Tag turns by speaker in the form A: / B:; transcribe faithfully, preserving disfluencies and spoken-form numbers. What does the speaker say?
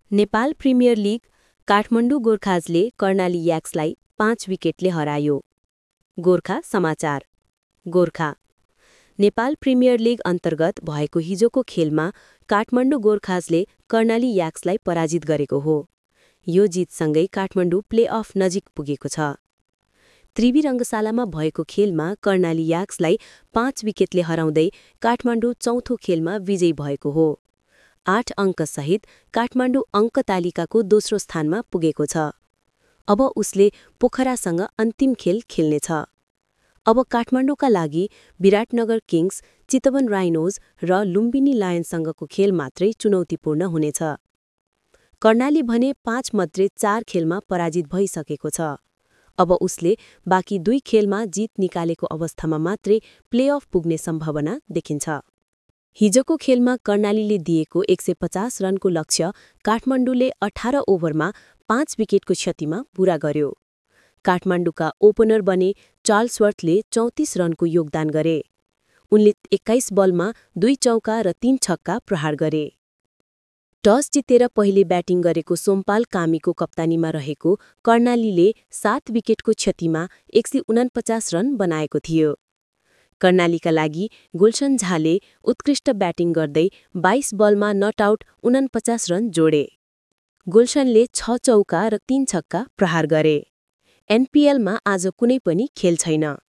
A: Nepal premier league Kathmandu गोर्खाजले कर्णाली याक्सलाई पाँच विकेटले हरायो। गोर्खा समाचार। गोर्खा नेपाल प्रिमियर लिग अन्तर्गत भएको हिजोको खेलमा काठमाडौँ गोर्खाजले कर्णाली याक्सलाई पराजित गरेको हो। यो जितसँगै काठमाडौँ प्ले-अफ नजिक पुगेको छ। त्रिवी रङ्गशालामा भएको खेलमा कर्णाली याक्सलाई पाँच विकेटले हराउँदै काठमाडौँ चौथो खेलमा विजयी भएको हो। आठ अङ्कसहित काठमाडौँ अङ्क तालिकाको दोस्रो स्थानमा पुगेको छ। अब उसले पोखरासँग अन्तिम खेल खेल्नेछ। अब काठमाडौँका लागि विराटनगर किङ्स, चितवन राइनोज र लुम्बिनी लायन्ससँगको खेल मात्रै चुनौतीपूर्ण हुनेछ। कर्णाली भने पाँच मध्ये चार खेलमा पराजित भइसकेको छ। अब उसले बाँकी दुई खेलमा जित निकालेको अवस्थामा मात्रै प्ले-अफ पुग्ने सम्भावना देखिन्छ। हिजोको खेलमा कर्णालीले दिएको एक सय पचास रनको लक्ष्य काठमाडौँले अठार ओभरमा पाँच विकेटको क्षतिमा पूरा गर्यो। काठमाडौँका ओपनर बने चार्ल्स वर्थले चौतिस रनको योगदान गरे। उनले एक्काइस बलमा दुई चौका र तीन छक्का प्रहार गरे। टस जितेर पहिले ब्याटिङ गरेको सोमपाल कामीको कप्तानीमा रहेको कर्णालीले सात विकेटको क्षतिमा एक सय उनपचास रन बनाएको थियो। कर्णालीका लागि गुलशन झाले उत्कृष्ट ब्याटिङ गर्दै बाइस बलमा नट आउट उनपचास रन जोडे। गुलशनले छ चौका र तीन छक्का प्रहार गरे। एनपिएलमा आज कुनै पनि खेल छैन।